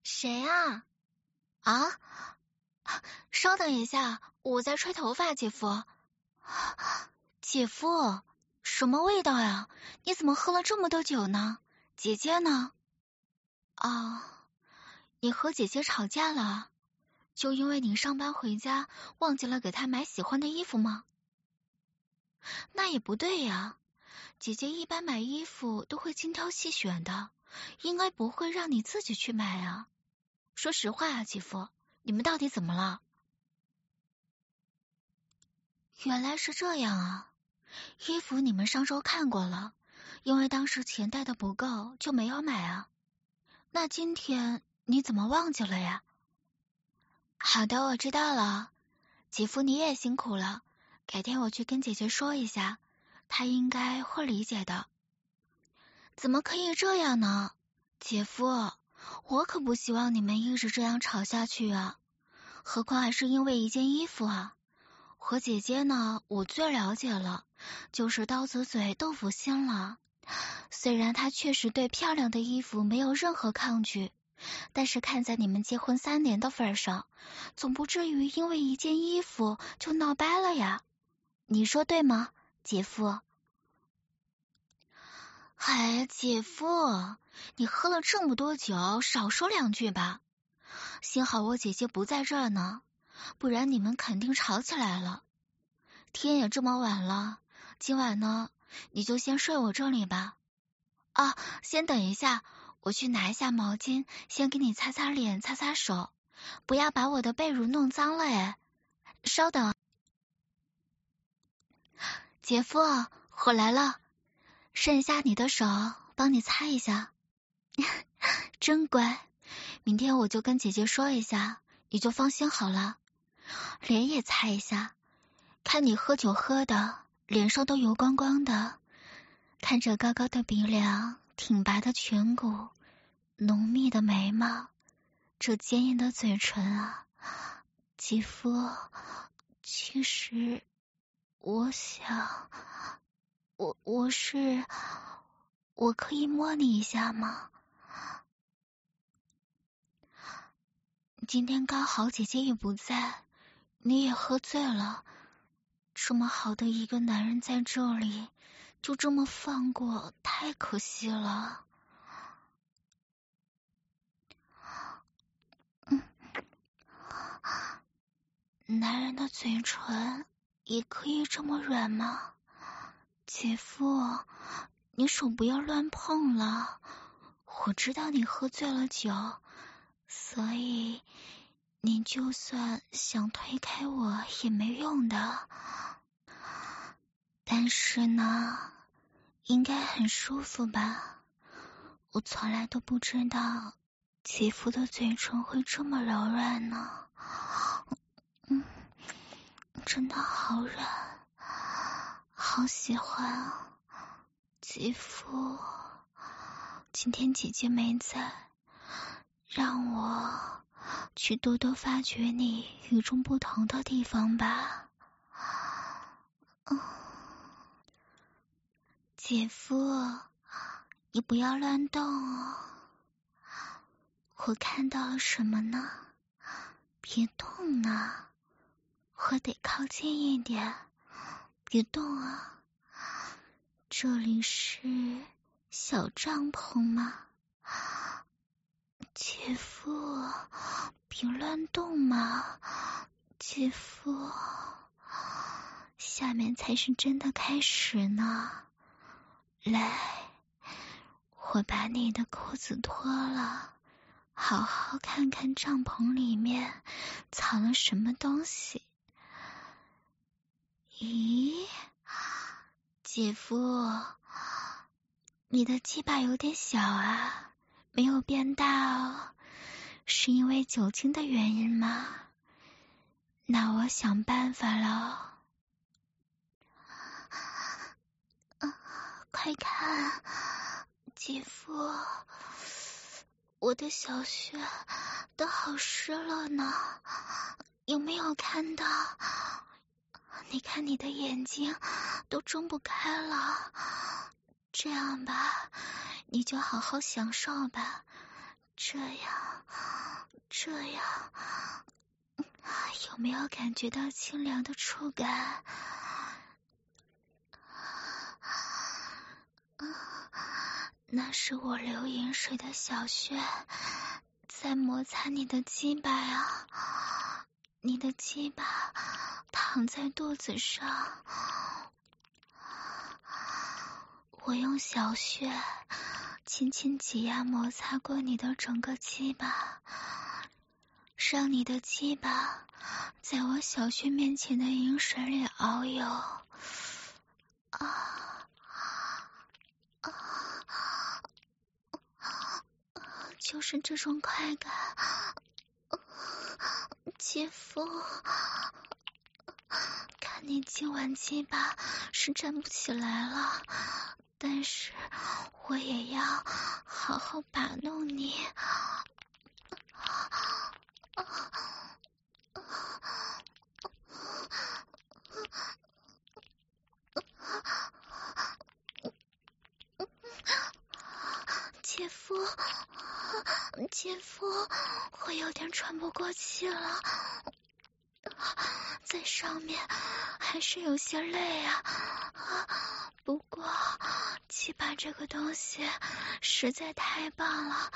谁啊？啊？稍等一下，我在吹头发，姐夫。姐夫，什么味道呀？你怎么喝了这么多酒呢？姐姐呢？啊，你和姐姐吵架了？就因为你上班回家忘记了给她买喜欢的衣服吗？那也不对呀，姐姐一般买衣服都会精挑细选的，应该不会让你自己去买啊。说实话啊，姐夫，你们到底怎么了？原来是这样啊，衣服你们上周看过了，因为当时钱带的不够就没有买啊。那今天你怎么忘记了呀？好的，我知道了。姐夫你也辛苦了，改天我去跟姐姐说一下，她应该会理解的。怎么可以这样呢？姐夫，我可不希望你们一直这样吵下去啊，何况还是因为一件衣服啊。和姐姐呢，我最了解了，就是刀子嘴豆腐心了。虽然她确实对漂亮的衣服没有任何抗拒，但是看在你们结婚3年的份上，总不至于因为一件衣服就闹掰了呀。你说对吗，姐夫？嗨，姐夫，你喝了这么多酒，少说2句吧。幸好我姐姐不在这儿呢，不然你们肯定吵起来了。天也这么晚了，今晚呢，你就先睡我这里吧。啊，先等一下，我去拿一下毛巾，先给你擦擦脸、擦擦手，不要把我的被褥弄脏了哎。稍等，姐夫，我来了，剩下你的手，帮你擦一下。真乖，明天我就跟姐姐说一下，你就放心好了。脸也擦一下，看你喝酒喝的，脸上都油光光的，看着高高的鼻梁，挺拔的颧骨，浓密的眉毛，这坚硬的嘴唇啊，姐夫，其实我想，我可以摸你一下吗？今天刚好姐姐也不在，你也喝醉了，这么好的一个男人在这里，就这么放过，太可惜了。男人的嘴唇也可以这么软吗？姐夫，你手不要乱碰了。我知道你喝醉了酒，所以你就算想推开我也没用的。但是呢，应该很舒服吧？我从来都不知道姐夫的嘴唇会这么柔软呢。真的好软，好喜欢啊！姐夫，今天姐姐没在，让我去多多发掘你与众不同的地方吧。姐夫，你不要乱动哦。我看到了什么呢？别动呢，我得靠近一点，别动啊。这里是小帐篷吗？姐夫，别乱动嘛，姐夫，下面才是真的开始呢。来，我把你的裤子脱了，好好看看帐篷里面藏了什么东西。咦，姐夫，你的鸡巴有点小啊，没有变大哦，是因为酒精的原因吗？那我想办法了。快看，姐夫，我的小穴都好湿了呢，有没有看到？你看你的眼睛都睁不开了，这样吧，你就好好享受吧，这样这样有没有感觉到清凉的触感？那是我流饮水的小穴在摩擦你的鸡巴啊，你的鸡巴躺在肚子上，我用小穴轻轻挤压摩擦过你的整个鸡巴，让你的鸡巴在我小穴面前的饮水里遨游。就是这种快感，姐夫，看你今晚鸡巴是站不起来了，但是我也要好好把弄你。姐夫，我有点喘不过气了，在上面还是有些累啊。不过鸡巴这个东西实在太棒了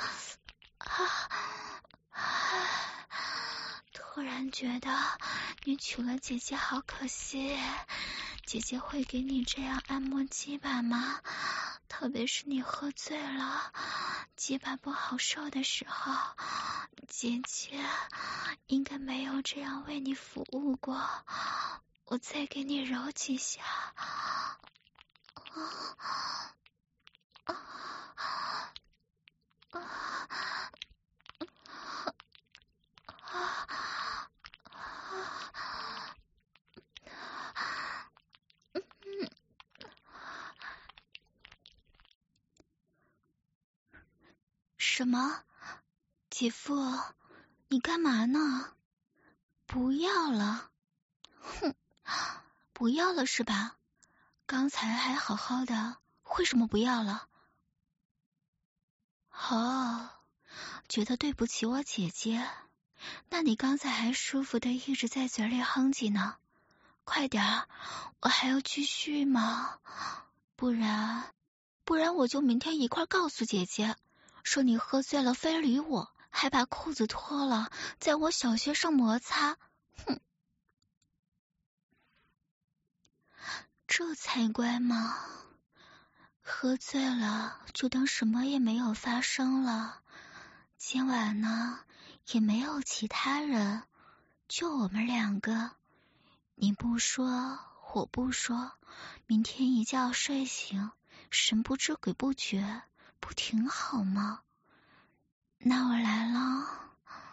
突然觉得你娶了姐姐好可惜，姐姐会给你这样按摩鸡巴吗？特别是你喝醉了，鸡巴不好受的时候，姐姐应该没有这样为你服务过。我再给你揉几下。什么？姐夫，你干嘛呢？不要了。哼，不要了是吧？刚才还好好的，为什么不要了？哦，觉得对不起我姐姐，那你刚才还舒服的一直在嘴里哼唧呢，快点儿，我还要继续吗？不然我就明天一块告诉姐姐，说你喝醉了非礼我，还把裤子脱了，在我小穴上摩擦，哼，这才乖嘛。喝醉了就当什么也没有发生了。今晚呢，也没有其他人，就我们两个。你不说，我不说，明天一觉睡醒，神不知鬼不觉，不挺好吗？那我来了。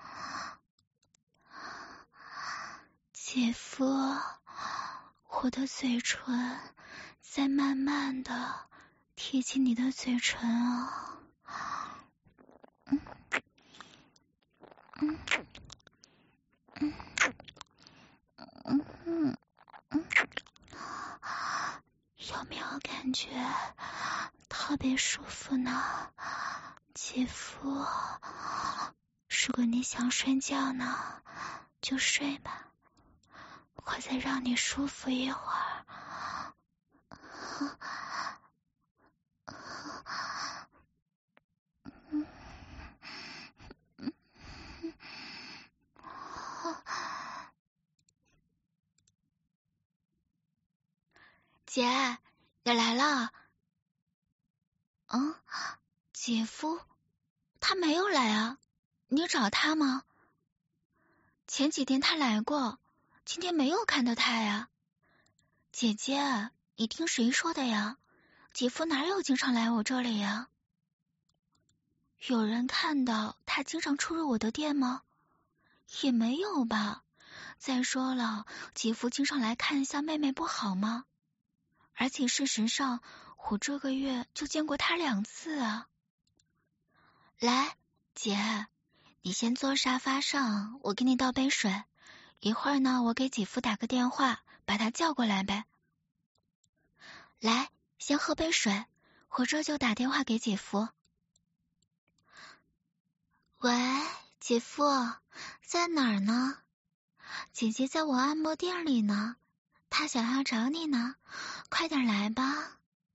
姐夫，我的嘴唇在慢慢的贴近你的嘴唇啊。有没有感觉特别舒服呢？姐夫，如果你想睡觉呢，就睡吧，我再让你舒服一会儿。姐，你来了。姐夫，他没有来啊，你找他吗？前几天他来过，今天没有看到他呀。姐姐，你听谁说的呀？姐夫哪有经常来我这里呀？有人看到他经常出入我的店吗？也没有吧。再说了，姐夫经常来看一下妹妹不好吗？而且事实上，我这个月就见过他2次啊。来，姐，你先坐沙发上，我给你倒杯水。一会儿呢，我给姐夫打个电话，把他叫过来呗。来，先喝杯水，我这就打电话给姐夫。喂， 姐夫，在哪儿呢？姐姐在我按摩店里呢，她想要找你呢，快点来吧。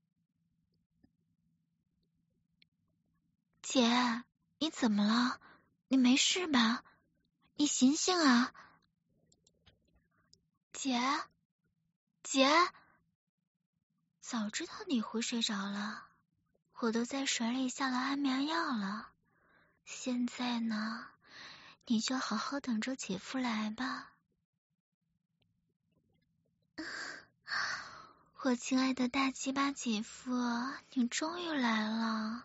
姐，你怎么了？你没事吧？你醒醒啊！姐，姐，早知道你会睡着了，我都在水里下了安眠药了。现在呢，你就好好等着姐夫来吧。我亲爱的大鸡巴姐夫，你终于来了。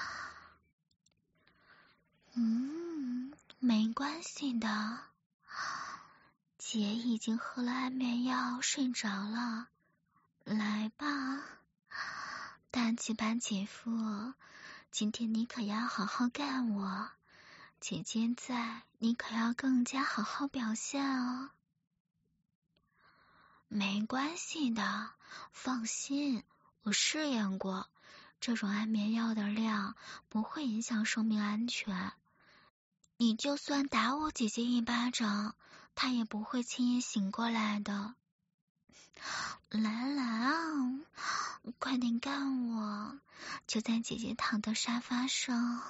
没关系的，姐已经喝了安眠药，睡着了。来吧，大鸡巴姐夫，今天你可要好好干我，姐姐在，你可要更加好好表现哦。没关系的，放心，我试验过，这种安眠药的量不会影响生命安全。你就算打我姐姐一巴掌，她也不会轻易醒过来的。来啊，快点干我！就在姐姐躺的沙发上。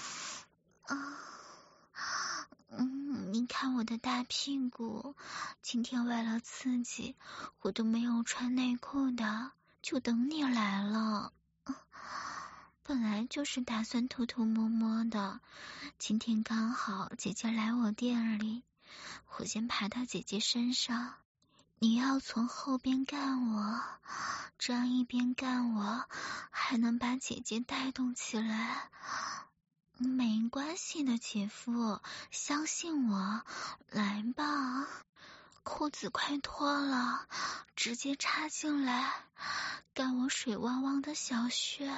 你看我的大屁股，今天为了刺激，我都没有穿内裤的，就等你来了。本来就是打算偷偷摸摸的，今天刚好姐姐来我店里，我先爬到姐姐身上，你要从后边干我，这样一边干我，还能把姐姐带动起来。没关系的，姐夫，相信我，来吧，裤子快脱了，直接插进来，干我水汪汪的小穴。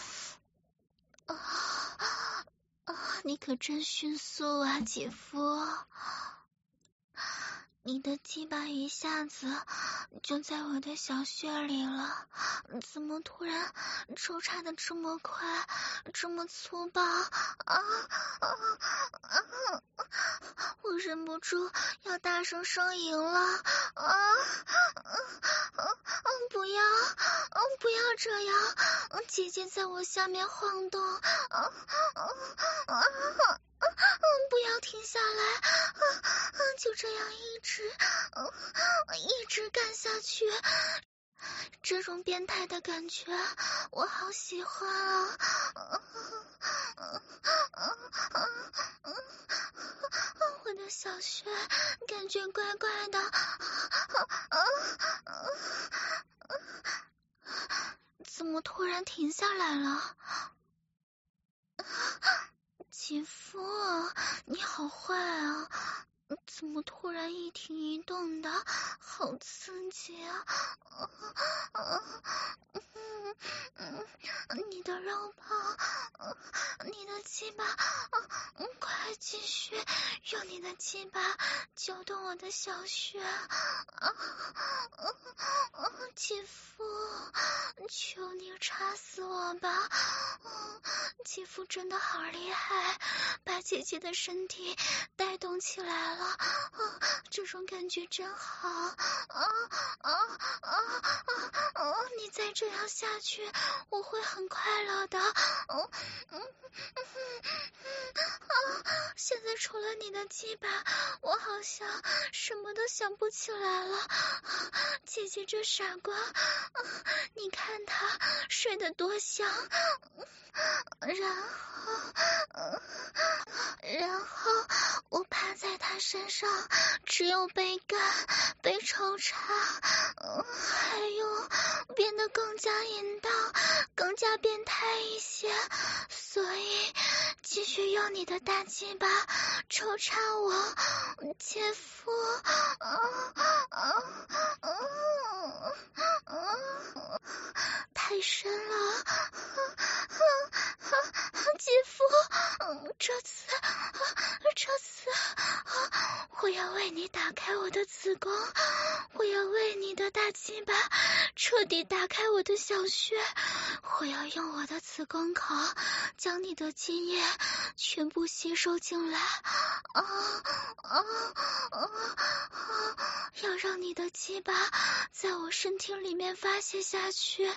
你可真迅速啊，姐夫！你的鸡巴一下子就在我的小穴里了，怎么突然抽插的这么快，这么粗暴我忍不住要大声呻吟了不要不要这样，姐姐在我下面晃动不要停下来就这样一直干下去，这种变态的感觉我好喜欢我的小穴感觉怪怪的怎么突然停下来了？姐夫，你好坏啊！怎么突然一停一动的，好刺激啊！你的肉棒，你的鸡巴，快继续用你的鸡巴揪动我的小穴姐夫，求你插死我吧！姐夫真的好厉害，把姐姐的身体带动起来了，这种感觉真好你再这样下去，我会很快乐的现在除了你的鸡巴，我好像什么都想不起来了。姐姐这傻瓜，你看她睡得多香，然后我趴在她身上，只有被干、被抽插，还有变得更加淫荡、更加变态一些，所以继续用你的大鸡巴抽插我，姐夫太深了姐夫这次我要为你打开我的子宫，我要为你的大鸡巴彻底打开我的小穴，我要用我的子宫口将你的精液全部吸收进来，要让你的鸡巴在我身体里面发泄下去，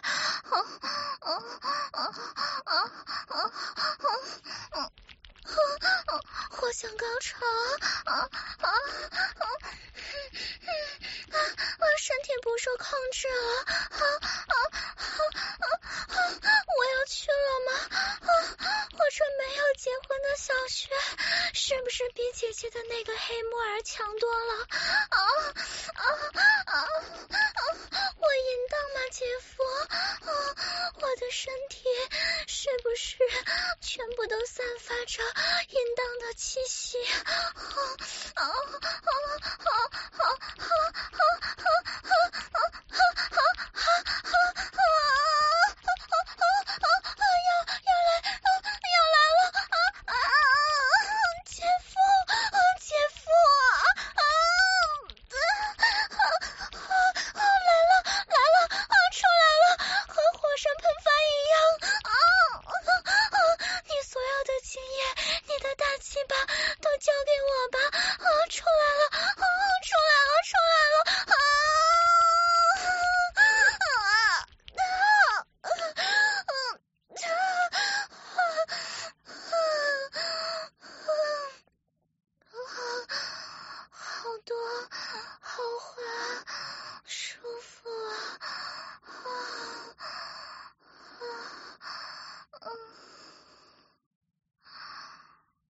我想高潮，身体不受控制了，我要去了吗？我这没有结婚的小雪，是不是比姐姐的那个黑木耳强多了？我淫荡吗，姐夫？我的身体是不是全部都散发着淫荡的气息？好多，好滑，